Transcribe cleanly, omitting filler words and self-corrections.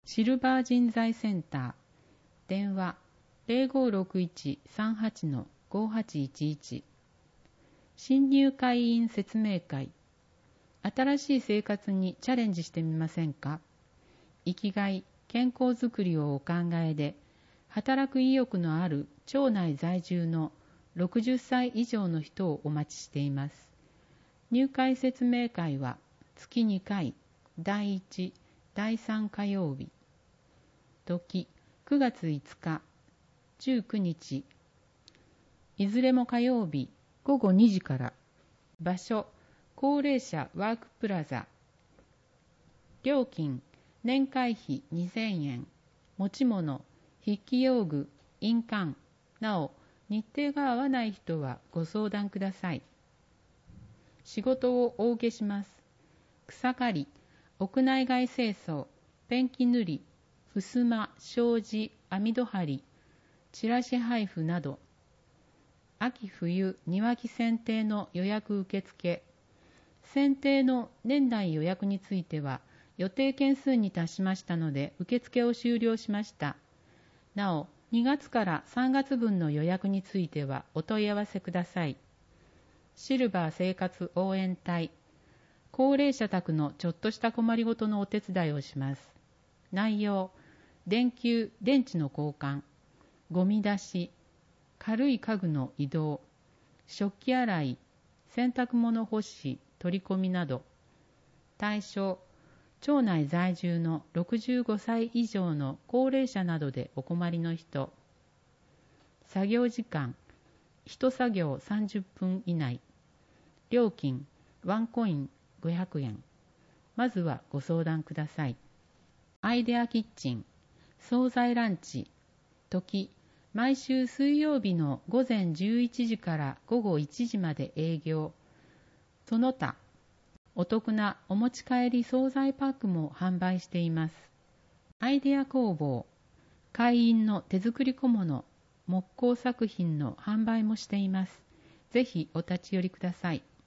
シルバー人材センター、電話 0561-38-5811。新入会員説明会。新しい生活にチャレンジしてみませんか？生きがい、健康づくりをお考えで、働く意欲のある町内在住の60歳以上の人をお待ちしています。入会説明会は月2回、第1、第3火曜日。時、9月5日、19日。いずれも火曜日、午後2時から。場所、高齢者ワークプラザ。料金、年会費2000円。持ち物、筆記用具、印鑑。なお、日程が合わない人はご相談ください。仕事をお受けします。草刈り、屋内外清掃、ペンキ塗り、襖、障子、網戸張り、チラシ配布など、秋冬庭木剪定の予約受付、剪定の年内予約については予定件数に達しましたので受付を終了しました。なお、2月から3月分の予約についてはお問い合わせください。シルバー生活応援隊、高齢者宅のちょっとした困りごとのお手伝いをします。内容、電球、電池の交換、ゴミ出し、軽い家具の移動、食器洗い、洗濯物干し、取り込みなど。対象、町内在住の65歳以上の高齢者などでお困りの人。作業時間、1作業30分以内。料金、ワンコイン500円。まずはご相談ください。アイデアキッチン、惣菜ランチ。時、毎週水曜日の午前11時から午後1時まで営業。その他、お得なお持ち帰り惣菜パックも販売しています。アイデア工房、会員の手作り小物、木工作品の販売もしています。ぜひお立ち寄りください。